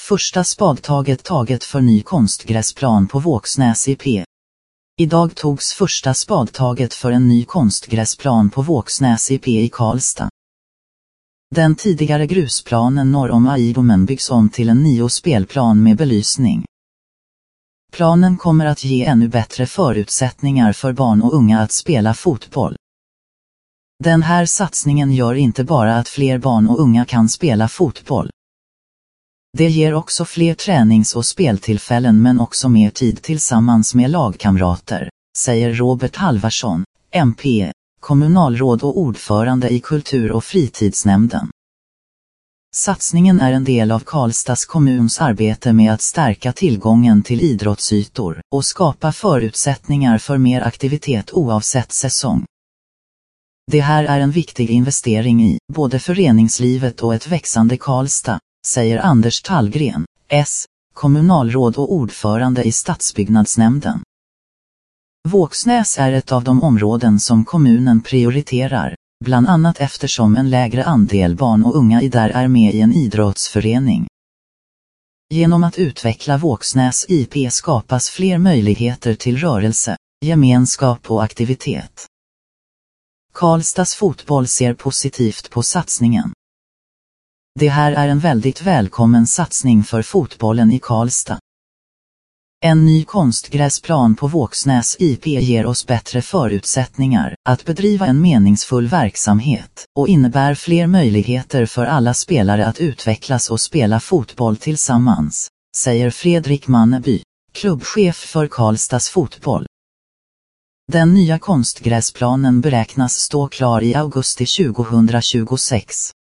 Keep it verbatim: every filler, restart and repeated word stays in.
Första spadtaget taget för ny konstgräsplan på Våxnäs I P. Idag togs första spadtaget för en ny konstgräsplan på Våxnäs I P i Karlstad. Den tidigare grusplanen norr om Aidomen byggs om till en nio spelplan med belysning. Planen kommer att ge ännu bättre förutsättningar för barn och unga att spela fotboll. Den här satsningen gör inte bara att fler barn och unga kan spela fotboll. Det ger också fler tränings- och speltillfällen men också mer tid tillsammans med lagkamrater, säger Robert Halvarsson, M P, kommunalråd och ordförande i kultur- och fritidsnämnden. Satsningen är en del av Karlstads kommuns arbete med att stärka tillgången till idrottsytor och skapa förutsättningar för mer aktivitet oavsett säsong. Det här är en viktig investering i både föreningslivet och ett växande Karlstad, säger Anders Tallgren, S, kommunalråd och ordförande i stadsbyggnadsnämnden. Våxnäs är ett av de områden som kommunen prioriterar, bland annat eftersom en lägre andel barn och unga i där är med i en idrottsförening. Genom att utveckla Våxnäs I P skapas fler möjligheter till rörelse, gemenskap och aktivitet. Karlstads fotboll ser positivt på satsningen. Det här är en väldigt välkommen satsning för fotbollen i Karlstad. En ny konstgräsplan på Våxnäs I P ger oss bättre förutsättningar att bedriva en meningsfull verksamhet och innebär fler möjligheter för alla spelare att utvecklas och spela fotboll tillsammans, säger Fredrik Manneby, klubbchef för Karlstads fotboll. Den nya konstgräsplanen beräknas stå klar i augusti tjugohundratjugosex.